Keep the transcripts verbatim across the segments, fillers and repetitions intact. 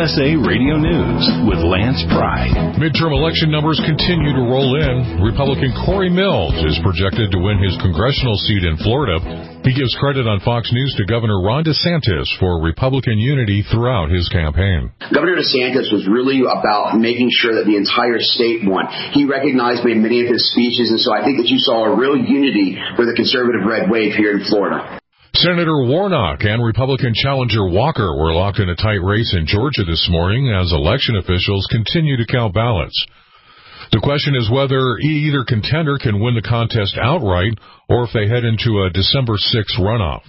S A Radio News with Lance Pry. Midterm election numbers continue to roll in. Republican Corey Mills is projected to win his congressional seat in Florida. He gives credit on Fox News to Governor Ron DeSantis for Republican unity throughout his campaign. Governor DeSantis was really about making sure that the entire state won. He recognized me in many of his speeches, and so I think that you saw a real unity for the conservative red wave here in Florida. Senator Warnock and Republican challenger Walker were locked in a tight race in Georgia this morning as election officials continue to count ballots. The question is whether either contender can win the contest outright or if they head into a December sixth runoff.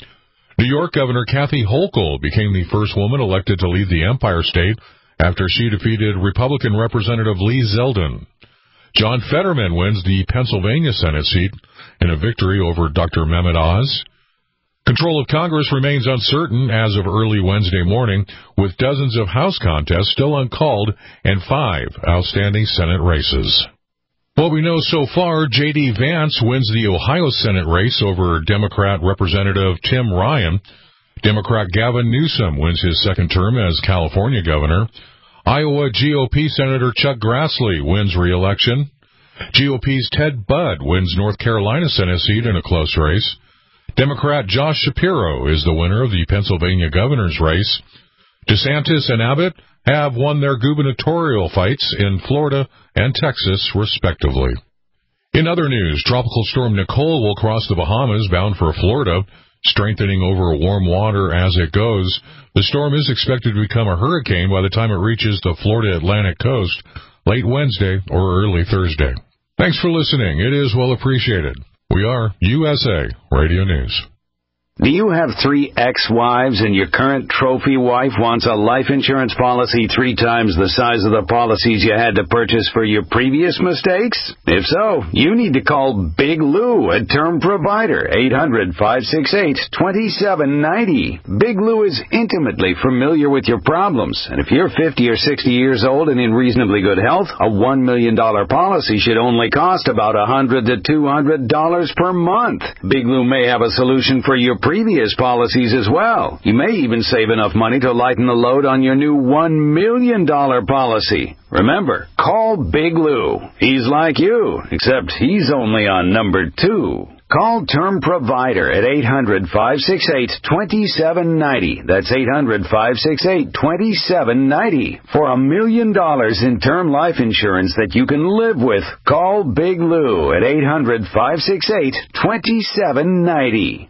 New York Governor Kathy Hochul became the first woman elected to lead the Empire State after she defeated Republican Representative Lee Zeldin. John Fetterman wins the Pennsylvania Senate seat in a victory over Doctor Mehmet Oz. Control of Congress remains uncertain as of early Wednesday morning, with dozens of House contests still uncalled and five outstanding Senate races. What we know so far, J D. Vance wins the Ohio Senate race over Democrat Representative Tim Ryan. Democrat Gavin Newsom wins his second term as California governor. Iowa G O P Senator Chuck Grassley wins re-election. G O P's Ted Budd wins North Carolina Senate seat in a close race. Democrat Josh Shapiro is the winner of the Pennsylvania governor's race. DeSantis and Abbott have won their gubernatorial fights in Florida and Texas, respectively. In other news, Tropical Storm Nicole will cross the Bahamas bound for Florida, strengthening over warm water as it goes. The storm is expected to become a hurricane by the time it reaches the Florida Atlantic coast late Wednesday or early Thursday. Thanks for listening. It is well appreciated. We are U S A Radio News. Do you have three ex-wives and your current trophy wife wants a life insurance policy three times the size of the policies you had to purchase for your previous mistakes? If so, you need to call Big Lou at Term Provider, eight hundred, five six eight, two seven nine zero. Big Lou is intimately familiar with your problems, and if you're fifty or sixty years old and in reasonably good health, a one million dollars policy should only cost about one hundred to two hundred dollars per month. Big Lou may have a solution for your previous policies as well. You may even save enough money to lighten the load on your new one million dollars policy. Remember, call Big Lou. He's like you, except he's only on number two. Call Term Provider at eight hundred, five six eight, two seven nine zero. That's eight hundred, five six eight, two seven nine zero. For a million dollars in term life insurance that you can live with, call Big Lou at eight hundred, five six eight, two seven nine zero.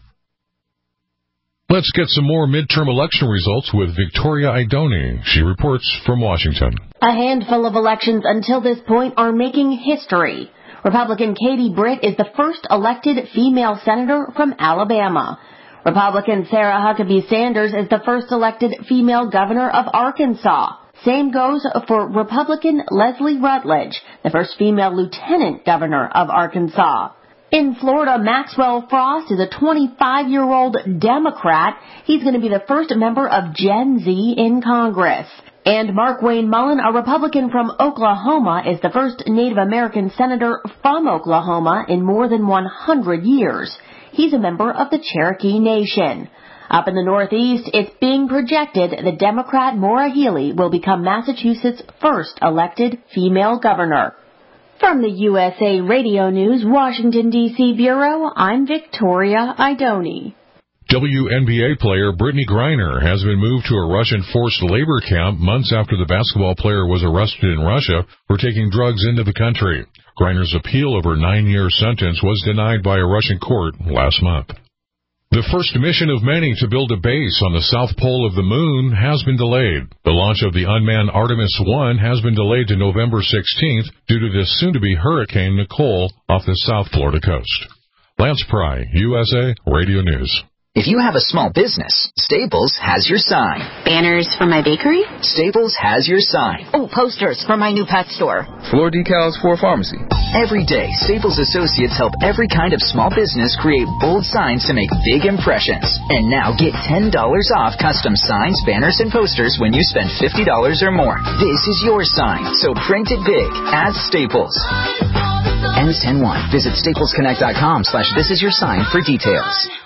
Let's get some more midterm election results with Victoria Idoni. She reports from Washington. A handful of elections until this point are making history. Republican Katie Britt is the first elected female senator from Alabama. Republican Sarah Huckabee Sanders is the first elected female governor of Arkansas. Same goes for Republican Leslie Rutledge, the first female lieutenant governor of Arkansas. In Florida, Maxwell Frost is a twenty-five-year-old Democrat. He's going to be the first member of Gen Z in Congress. And Mark Wayne Mullen, a Republican from Oklahoma, is the first Native American senator from Oklahoma in more than one hundred years. He's a member of the Cherokee Nation. Up in the Northeast, it's being projected the Democrat Maura Healey will become Massachusetts' first elected female governor. From the U S A Radio News Washington, D C Bureau, I'm Victoria Idoni. W N B A player Brittany Griner has been moved to a Russian forced labor camp months after the basketball player was arrested in Russia for taking drugs into the country. Griner's appeal of her nine-year sentence was denied by a Russian court last month. The first mission of many to build a base on the south pole of the moon has been delayed. The launch of the unmanned Artemis one has been delayed to November sixteenth due to the soon-to-be Hurricane Nicole off the South Florida coast. Lance Pry, U S A Radio News. If you have a small business, Staples has your sign. Banners for my bakery? Staples has your sign. Oh, posters for my new pet store. Floor decals for a pharmacy. Every day, Staples associates help every kind of small business create bold signs to make big impressions. And now get ten dollars off custom signs, banners, and posters when you spend fifty dollars or more. This is your sign, so print it big at Staples. Ends ten one. Visit staples connect dot com slash this is your sign for details.